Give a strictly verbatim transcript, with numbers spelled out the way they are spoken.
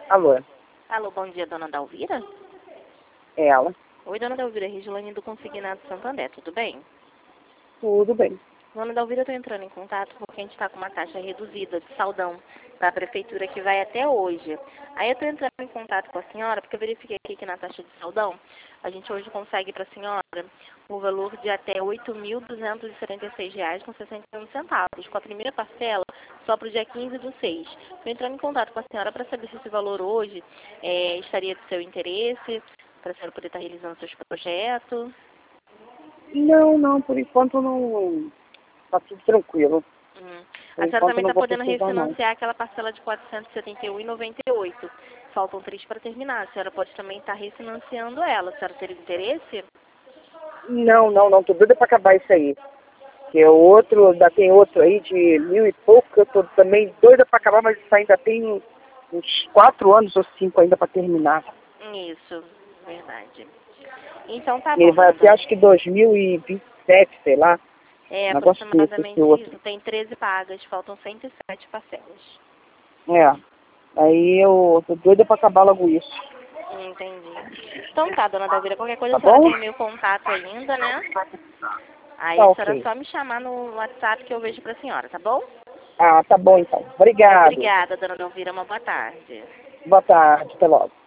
Alô, Alô, bom dia, dona Dalvira? é ela. Oi, dona Dalvira, Regiane do Consignado Santander, tudo bem? Tudo bem. Dona Dalvira, eu estou entrando em contato porque a gente está com uma taxa reduzida de saldão da prefeitura que vai até hoje. Aí eu estou entrando em contato com a senhora porque eu verifiquei aqui que na taxa de saldão a gente hoje consegue para a senhora o valor de até oito mil duzentos e setenta e seis reais com sessenta e um centavos, com a primeira parcela só para o dia quinze do seis. Estou entrando em contato com a senhora para saber se esse valor hoje é, estaria de seu interesse, para a senhora poder estar realizando seus projetos. Não, não, por enquanto não. Tá tudo tranquilo. Hum. Por A senhora enquanto também não está vou podendo precisar, não. refinanciar aquela parcela de quatrocentos e setenta e um reais e noventa e oito centavos. Faltam três para terminar. A senhora pode também estar refinanciando ela. A senhora teria interesse? Não, não, não. Tô doida pra acabar isso aí. Que é outro, ainda tem outro aí de mil e pouco, que eu tô também doida pra acabar, mas isso ainda tem uns quatro anos ou cinco ainda pra terminar. Isso, verdade. Então tá Ele bom, vai dona até Dalva. acho que dois mil e vinte e sete, sei lá. É Um negócio desse, esse aproximadamente outro. isso. Tem treze pagas, faltam cento e sete parcelas. É. Aí eu tô doida pra acabar logo isso. Entendi. Então tá, dona Dalvira, qualquer coisa Tá a senhora bom? tem o meu contato ainda, né? Aí Tá a senhora ok. só me chamar no WhatsApp que eu vejo pra senhora, tá bom? Ah, tá bom então. Obrigado. Obrigada, dona Dalvira. Uma boa tarde. Boa tarde, até logo.